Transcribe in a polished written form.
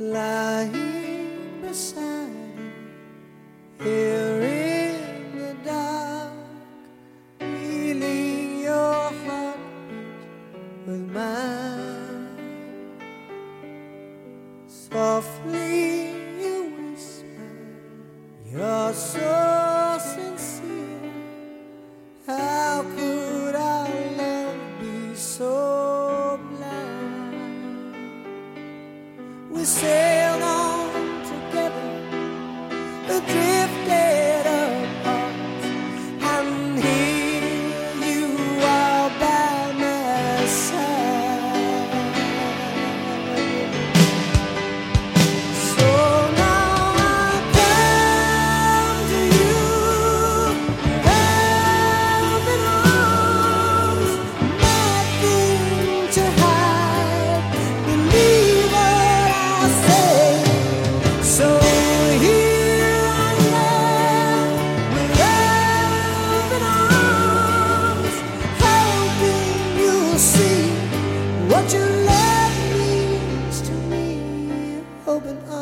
lying beside you, here in the dark, feeling your heartbeat with mine. Softly you whisper, you're so sincere. How could our love be so blind? We sailed on together, drifted apart, and here you are by my side. So now I come to you, open arms, nothing to hide. Believe what I say. So here I am, with open arms, hoping you'll see what your love means to me. Open arms.